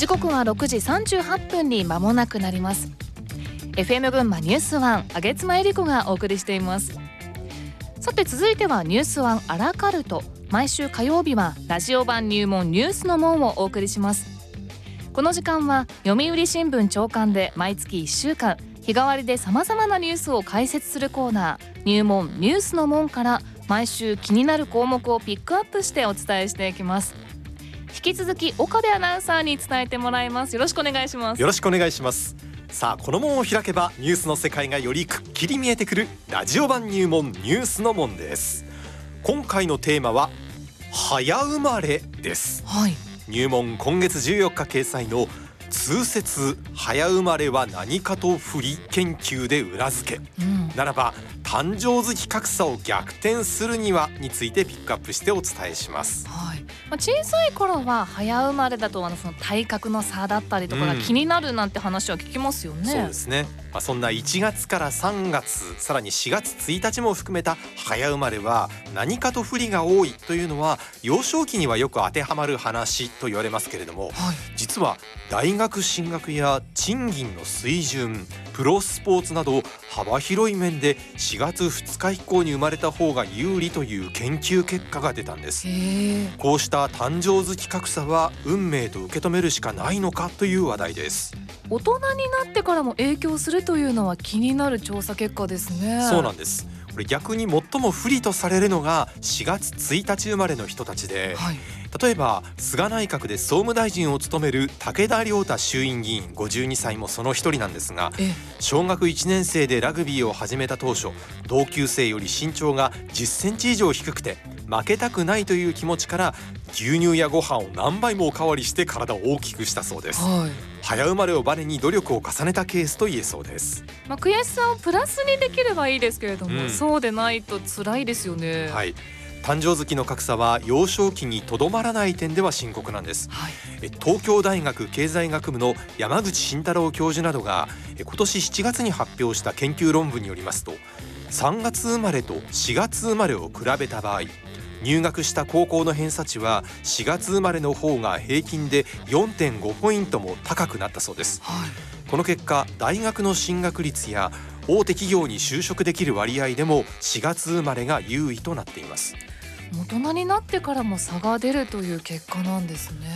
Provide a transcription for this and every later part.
刻は6時38分に間もなくなります。 FM 群馬ニュースワン、上妻恵理子がお送りしています。さて続いてはニュースワンアラカルト。毎週火曜日はラジオ版入門ニュースの門をお送りします。この時間は読売新聞朝刊で毎月1週間日替わりで様々なニュースを解説するコーナー、入門ニュースの門から毎週気になる項目をピックアップしてお伝えしていきます。引き続き岡部アナウンサーに伝えてもらいます。よろしくお願いします。 よろしくお願いします。さあ、この門を開けばニュースの世界がよりくっきり見えてくるラジオ版入門ニュースの門です。今回のテーマは早生まれです。入門今月14日掲載の通説早生まれは何かと不利研究で裏付け、ならば誕生月格差を逆転するにはについてピックアップしてお伝えします。 小さい頃は早生まれだとその体格の差だったりとかが気になるなんて話は聞きますよね。 そうですね。そんな1月から3月さらに4月1日も含めた早生まれは何かと不利が多いというのは幼少期にはよく当てはまる話と言われますけれども、実は大学進学や賃金の水準、プロスポーツなど幅広い面で4月2日以降に生まれた方が有利という研究結果が出たんです。こうした誕生月格差は運命と受け止めるしかないのかという話題です。 大人になってからも影響するというのは気になる調査結果ですね。 そうなんです。これ逆に最も不利とされるのが4月1日生まれの人たちで、例えば菅内閣で総務大臣を務める武田良太衆院議員52歳もその一人なんですが、小学1年生でラグビーを始めた当初、同級生より身長が10センチ以上低くて負けたくないという気持ちから牛乳やご飯を何倍もおかわりして体を大きくしたそうです。早生まれをバネに努力を重ねたケースと言えそうです。 悔しさをプラスにできればいいですけれども、そうでないと辛いですよね。 誕生月の格差は幼少期にとどまらない点では深刻なんです。東京大学経済学部の山口慎太郎教授などが今年7月に発表した研究論文によりますと、3月生まれと4月生まれを比べた場合、入学した高校の偏差値は4月生まれの方が平均で 4.5 ポイントも高くなったそうです。この結果、大学の進学率や大手企業に就職できる割合でも4月生まれが優位となっています。 大人になってからも差が出るという結果なんですね。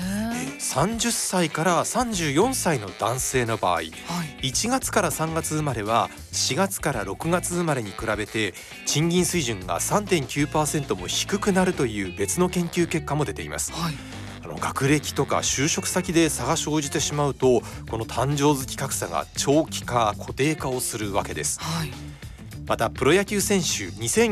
30歳から34歳の男性の場合、1月から3月生まれは4月から6月生まれに比べて賃金水準が 3.9% も低くなるという別の研究結果も出ています。学歴とか就職先で差が生じてしまうと、この誕生月格差が長期化固定化をするわけです。またプロ野球選手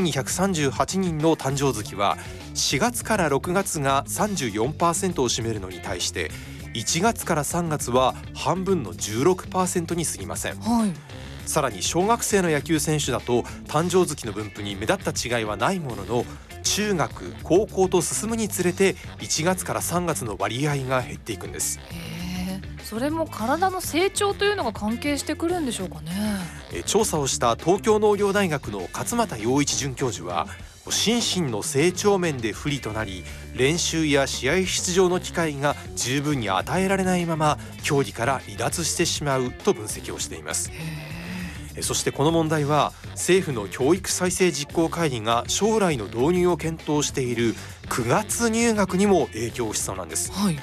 2238人の誕生月は4月から6月が 34% を占めるのに対して1月から3月は半分の 16% に過ぎません。さらに小学生の野球選手だと誕生月の分布に目立った違いはないものの、中学高校と進むにつれて1月から3月の割合が減っていくんです。 それも体の成長というのが関係してくるんでしょうかね。 調査をした東京農業大学の勝俣陽一准教授は、心身の成長面で不利となり練習や試合出場の機会が十分に与えられないまま競技から離脱してしまうと分析をしています。そしてこの問題は政府の教育再生実行会議が将来の導入を検討している9月入学にも影響しそうなんです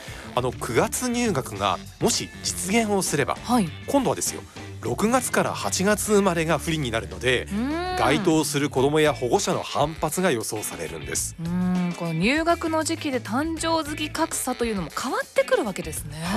。9月入学がもし実現をすれば、今度はですよ、6月から8月生まれが不利になるので、該当する子どもや保護者の反発が予想されるんです。 この入学の時期で誕生月格差というのも変わってくるわけですね。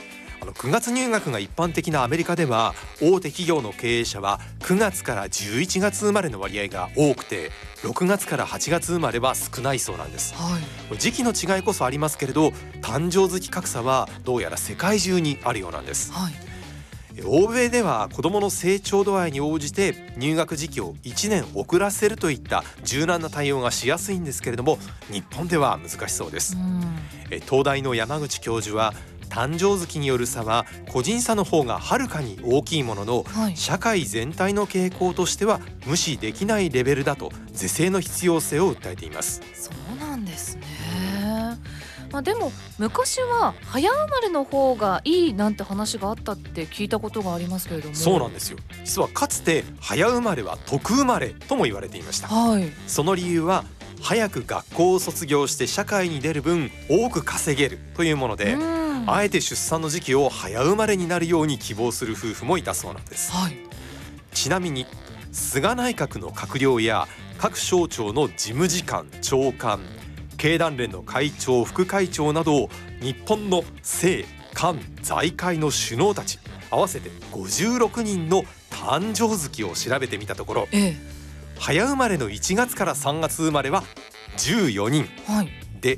9月入学が一般的なアメリカでは大手企業の経営者は9月から11月生まれの割合が多くて、6月から8月生まれは少ないそうなんです。時期の違いこそありますけれど、誕生月格差はどうやら世界中にあるようなんです。欧米では子どもの成長度合いに応じて入学時期を1年遅らせるといった柔軟な対応がしやすいんですけれども、日本では難しそうです。東大の山口教授は、誕生月による差は個人差の方がはるかに大きいものの、社会全体の傾向としては無視できないレベルだと是正の必要性を訴えています。 そうなんですね。 でも昔は早生まれの方がいいなんて話があったって聞いたことがありますけれども。 そうなんですよ。実はかつて早生まれは得生まれとも言われていました。その理由は早く学校を卒業して社会に出る分多く稼げるというもので、あえて出産の時期を早生まれになるように希望する夫婦もいたそうなんです。ちなみに菅内閣の閣僚や各省庁の事務次官、長官、経団連の会長、副会長など日本の政官財界の首脳たち合わせて56人の誕生月を調べてみたところ、早生まれの1月から3月生まれは14人、で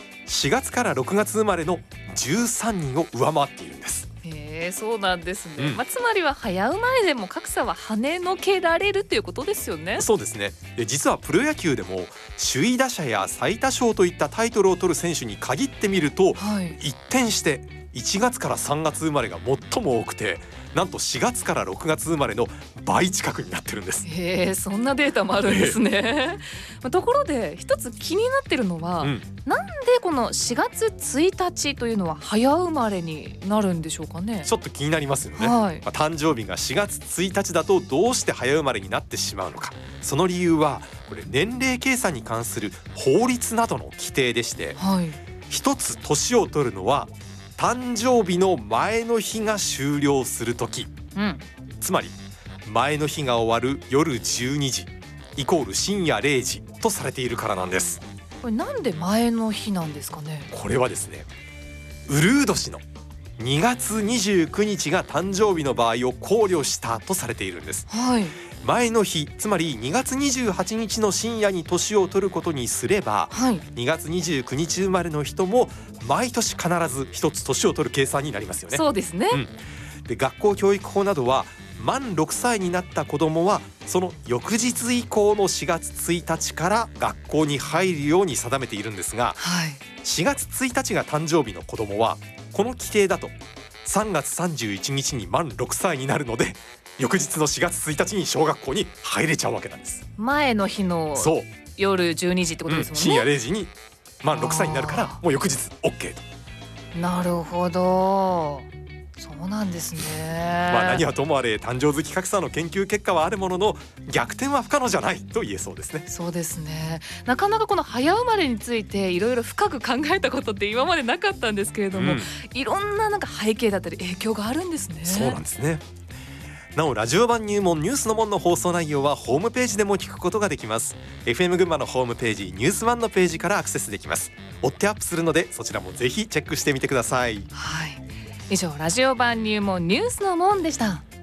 4月から6月生まれの13人を上回っているんです。 そうなんですね。つまりは早生まれでも格差は跳ねのけられるっていうことですよね。 そうですね。実はプロ野球でも首位打者や最多勝といったタイトルを取る選手に限ってみると、一転して1月から3月生まれが最も多くて、なんと4月から6月生まれの倍近くになってるんです。 そんなデータもあるんですね。ところで一つ気になってるのは、なんでこの4月1日というのは早生まれになるんでしょうかね。 ちょっと気になりますよね。誕生日が4月1日だとどうして早生まれになってしまうのか。その理由はこれ年齢計算に関する法律などの規定でして、一つ年を取るのは誕生日の前の日が終了する時、つまり前の日が終わる夜12時イコール深夜0時とされているからなんです。 これなんで前の日なんですかね。 これはですね、うるう年の2月29日が誕生日の場合を考慮したとされているんです。前の日、つまり2月28日の深夜に年を取ることにすれば、2月29日生まれの人も毎年必ず一つ年を取る計算になりますよね。 そうですね。 で、学校教育法などは満6歳になった子どもはその翌日以降の4月1日から学校に入るように定めているんですが、4月1日が誕生日の子どもはこの規定だと3月31日に満6歳になるので、翌日の4月1日に小学校に入れちゃうわけなんです。 前の日の夜12時ってことですもんね。 深夜0時に満6歳になるからもう翌日 OK と。 なるほど、そうなんですね。 何はともあれ誕生月格差の研究結果はあるものの、逆転は不可能じゃないと言えそうですね。 そうですね。なかなかこの早生まれについていろいろ深く考えたことって今までなかったんですけれども、いろんな背景だったり影響があるんですね。 そうなんですね。なおラジオ版入門ニュースの門の放送内容はホームページでも聞くことができます。 FM 群馬のホームページニュース1のページからアクセスできます。追ってアップするのでそちらもぜひチェックしてみてください。 以上ラジオ版入門ニュースの門でした。